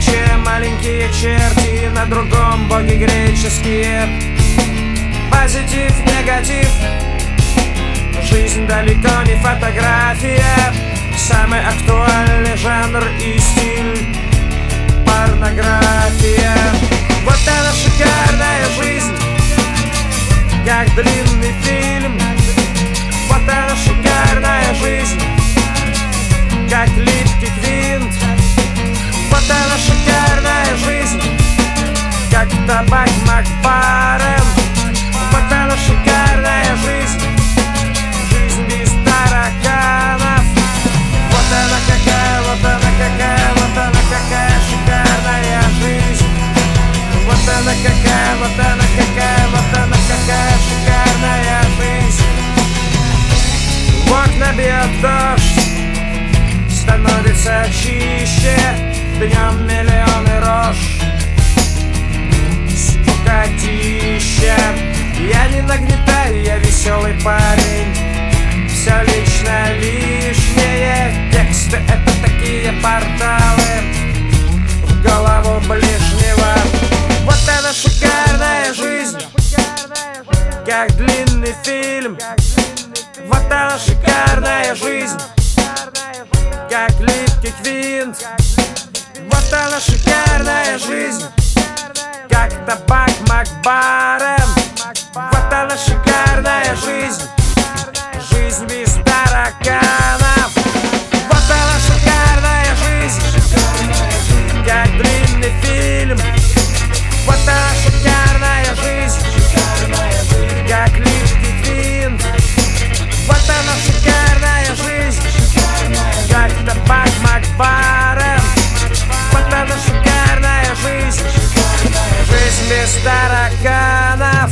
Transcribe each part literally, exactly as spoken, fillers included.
круче маленькие черти, на другом боги греческие. Позитив, негатив, жизнь далеко не фотография. Самый актуальный жанр и стиль — порнография. Вот она шикарная жизнь, как длинный фильм. Вот она шикарная жизнь, как липкий гвинт. Вот она шикарная жизнь, как табак Макбарен. Вот она шикарная жизнь, жизнь без тараканов. Вот она какая, вот она какая, вот она какая шикарная жизнь. Вот она какая, вот она какая, вот она какая шикарная жизнь. В окна бьет дождь, становится чище, днем миллионы рож, скукотища. Я не нагнетаю, я веселый парень, все лично лишнее. Тексты — это такие порталы в голову ближнего. Вот она шикарная жизнь, как длинный фильм. Вот она шикарная жизнь, как липкий гвинт. Вот она шикарная жизнь, как табак Макбарен. Вот она шикарная жизнь, жизнь без тараканов. Вот она шикарная жизнь, как длинный фильм. Вот она шикарная жизнь, как липкий гвинт. Вот она шикарная жизнь, как табак Макбарен. Вот она шикарная жизнь, жизнь без тараканов.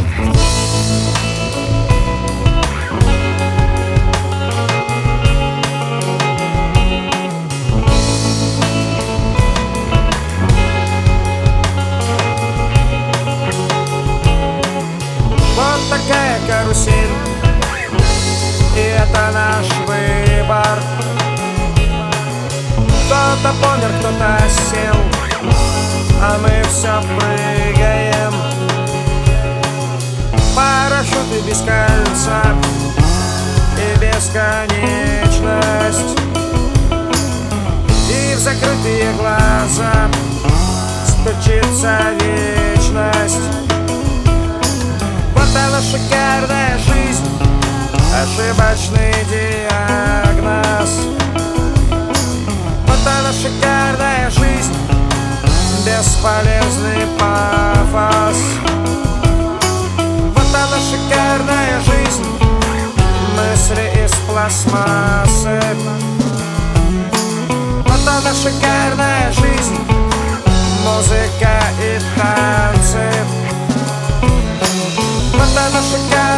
Вот такая карусель, и это наш выбор. Кто-то помер, кто-то сел, а мы все прыгаем. Парашюты без кольца и бесконечность, и в закрытые глаза стучится вечность. Вот она шикарная жизнь, ошибочный диагноз. Вот она шикарная жизнь, бесполезный пафос. Вот она шикарная жизнь, мысли из пластмассы. Вот она шикарная жизнь, музыка и танцы. Вот она шикарная